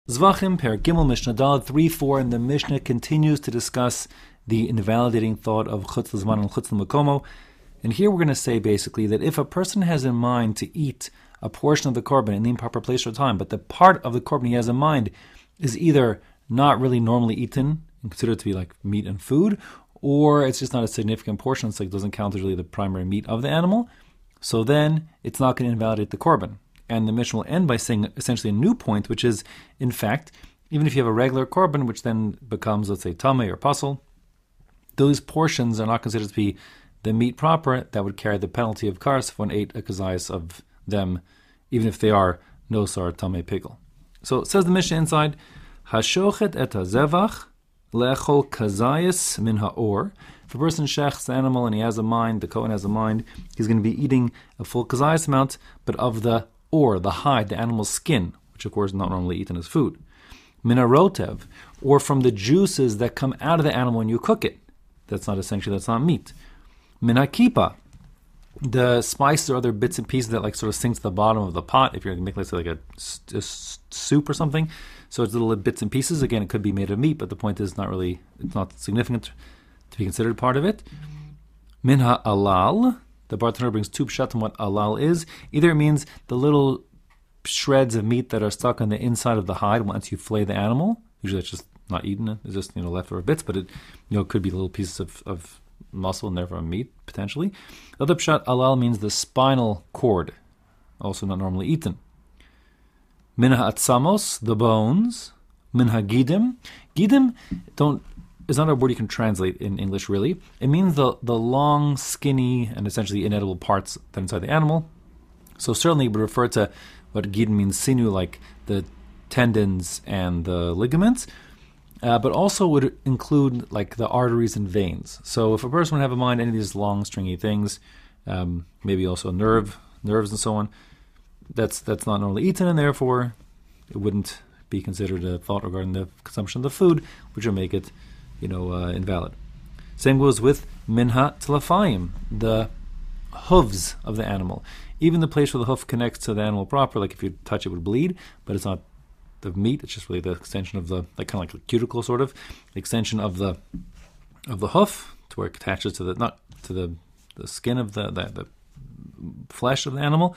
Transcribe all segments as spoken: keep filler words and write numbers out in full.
Zvachim, Per Gimel, Mishnah Daled three four, and the Mishnah continues to discuss the invalidating thought of Chutz L'Zman and Chutz L'Makomo. And here we're going to say basically that if a person has in mind to eat a portion of the korban in the improper place or time, but the part of the korban he has in mind is either not really normally eaten and considered to be like meat and food, or it's just not a significant portion, it's like it doesn't count as really the primary meat of the animal, so then it's not going to invalidate the korban. And the Mishnah will end by saying essentially a new point, which is, in fact, even if you have a regular korban, which then becomes, let's say, tameh or pasul, those portions are not considered to be the meat proper that would carry the penalty of kares if one ate a kazayas of them, even if they are nosar tameh pigel. So it says the Mishnah inside, Hashochet et hazevach le'echol kazayas min ha'or. If a person shechs the animal and he has a mind, the Kohen has a mind, he's going to be eating a full kazayas amount, but of the or the hide, the animal's skin, which of course is not normally eaten as food. Minarotev, or from the juices that come out of the animal when you cook it. That's not essentially, that's not meat. Minakipa, the spices or other bits and pieces that like sort of sink to the bottom of the pot, if you're going to make, let's say, like a, a soup or something. So it's little bits and pieces. Again, it could be made of meat, but the point is not really, it's not significant to be considered part of it. Minha alal, the Bartanur brings two pshat on what alal is. Either it means the little shreds of meat that are stuck on the inside of the hide once you flay the animal. Usually it's just not eaten, it's just, you know, leftover bits, but it, you know, could be little pieces of, of muscle and therefore meat, potentially. The other pshat, alal, means the spinal cord, also not normally eaten. Minha atzamos, the bones. Minha gidim. Gidim don't is not a word you can translate in English, really. It means the, the long, skinny, and essentially inedible parts that are inside the animal. So certainly it would refer to what gidim means, sinew, like the tendons and the ligaments, uh, but also would include like the arteries and veins. So if a person would have in mind any of these long, stringy things, um, maybe also nerve, nerves and so on, that's that's not normally eaten, and therefore it wouldn't be considered a thought regarding the consumption of the food, which would make it, you know, uh, invalid. Same goes with minha tlafayim, the hooves of the animal. Even the place where the hoof connects to the animal proper, like if you touch it would bleed, but it's not the meat, it's just really the extension of the, like kind of like a cuticle sort of, the extension of the of the hoof to where it attaches to the, not to the, the skin of the, the, the flesh of the animal,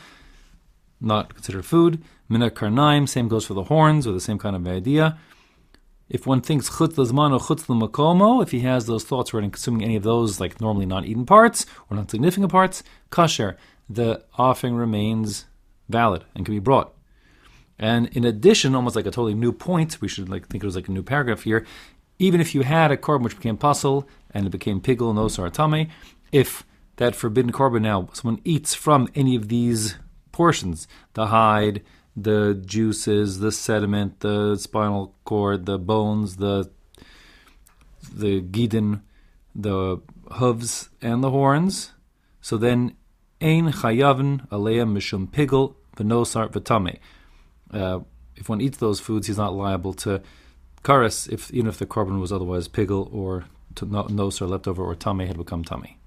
not considered food. Minha karnaim, same goes for the horns, or the same kind of idea. If one thinks chutz l'zman or chutz l'makomo, if he has those thoughts regarding consuming any of those like normally non-eaten parts or non-significant parts, kasher, the offering remains valid and can be brought. And in addition, almost like a totally new point, we should like think it was like a new paragraph here, even if you had a korban which became pasul and it became pigel, nosar, tameh, if that forbidden korban now someone eats from any of these portions, the hide, the juices, the sediment, the spinal cord, the bones, the the gidin, the hooves, and the horns, so then ein chayavin aleya mishum pigel v'nosar v'tameh. Uh, if one eats those foods, he's not liable to kares, if even if the korban was otherwise pigel or to nosar, leftover, or tameh had become tameh.